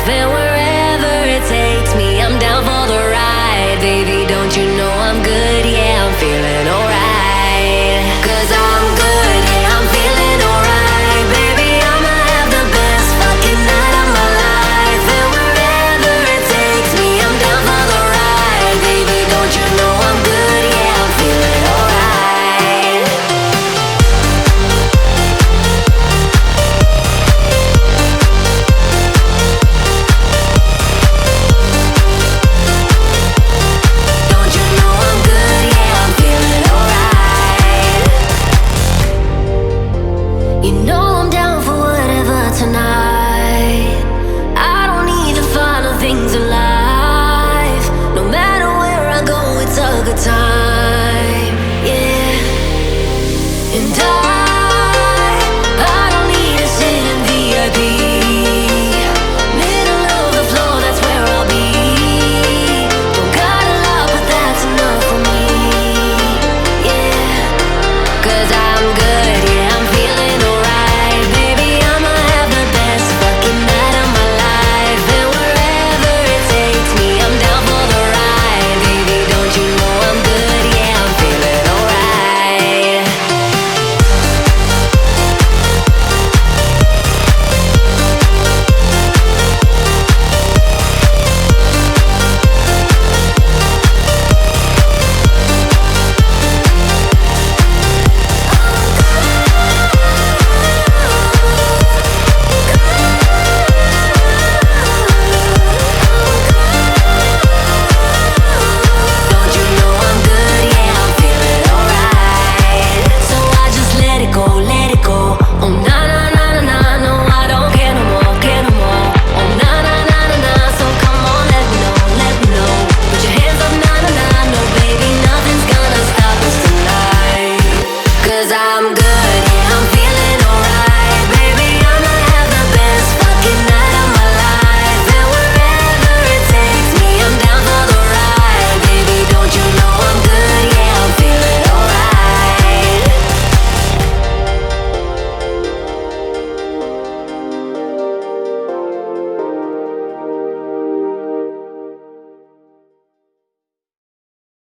and wherever it takes me, I'm down for the ride. Baby, don't you know I'm good? Yeah, I'm feeling alright. 'Cause I'm good, yeah, I'm feeling alright. Baby, I'ma have the best fucking night of my life. And wherever it takes me, I'm down for the ride. Baby, don't you know I'm good? Yeah, I'm feeling alright. Don't you know I'm good? Yeah, I'm feeling alright. You know